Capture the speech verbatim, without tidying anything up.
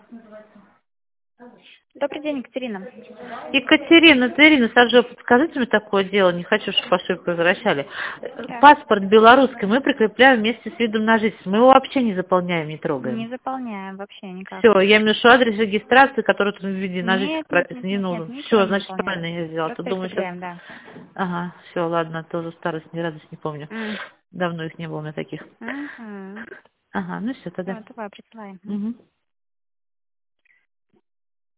Добрый день, Екатерина. Екатерина, это Ирина Саджо, подскажите мне такое дело, не хочу, чтобы ошибку возвращали. Да. Паспорт белорусский мы прикрепляем вместе с видом на жительство, мы его вообще не заполняем, не трогаем. Не заполняем вообще никак. Все, я имею в виду адрес регистрации, который тут в виде на жительство Нет, нет, прописан, нет, не нет, нет, нужен. ничего Все, не значит, заполняем. правильно я сделала. Просто Тут думаю, сейчас... прикрепляем, да. Ага, все, ладно, тоже старость, не радость, не помню. М. Давно их не было у меня таких. Мгм. Ага, ну все, тогда. Всё, давай, присылай. Мгм. Мгм.